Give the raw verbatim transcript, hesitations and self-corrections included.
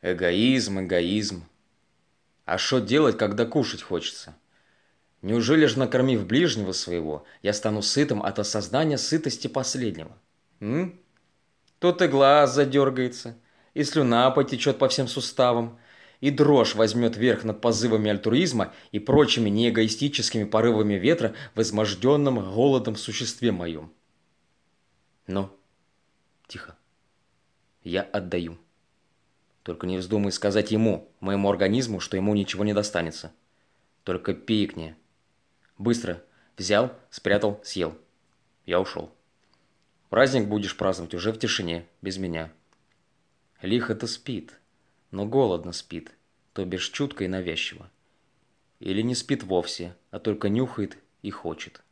Эгоизм, эгоизм. А что делать, когда кушать хочется? Неужели же, накормив ближнего своего, я стану сытым от осознания сытости последнего? М? Тут и глаз задергается, и слюна потечет по всем суставам, и дрожь возьмет верх над позывами альтруизма и прочими неэгоистическими порывами ветра в изможденном голодом существе моем. Но, тихо, я отдаю. Только не вздумай сказать ему, моему организму, что ему ничего не достанется. Только пикни. Быстро взял, спрятал, съел. Я ушел. Праздник будешь праздновать уже в тишине, без меня. Лихо-то спит, но голодно спит, то бишь чутко и навязчиво. Или не спит вовсе, а только нюхает и хочет.